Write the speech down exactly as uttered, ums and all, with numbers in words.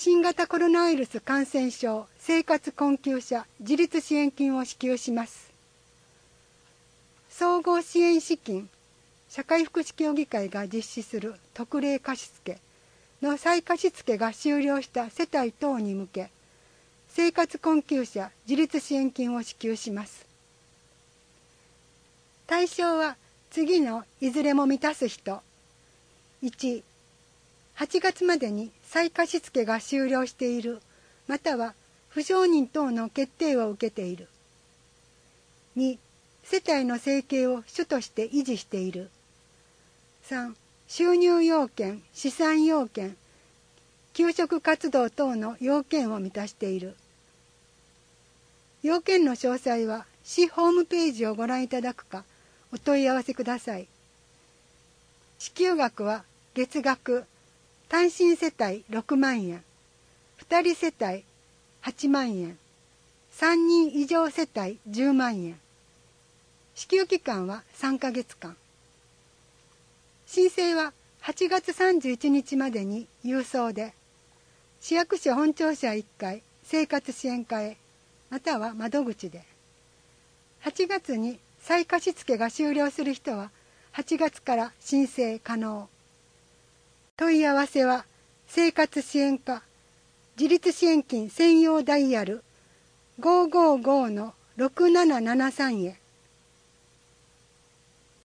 新型コロナウイルス感染症生活困窮者自立支援金を支給します。総合支援資金社会福祉協議会が実施する特例貸付の再貸付が終了した世帯等に向け、生活困窮者自立支援金を支給します。対象は次のいずれも満たす人。いち、はちがつまでに再貸付が終了している、または不承認等の決定を受けている。に、世帯の生計を主として維持している。さん、収入要件、資産要件、給食活動等の要件を満たしている。要件の詳細は市ホームページをご覧いただくかお問い合わせください。支給額は月額単身世帯ろくまんえん、ふたり世帯はちまんえん、さんにん以上世帯じゅうまんえん。支給期間はさんかげつかん。申請ははちがつさんじゅういちにちまでに郵送で、市役所本庁舎いっかい生活支援課へ、または窓口で。はちがつに再貸付が終了する人ははちがつから申請可能。問い合わせは生活支援課自立支援金専用ダイヤルごーごーごーのろくななななさんへ。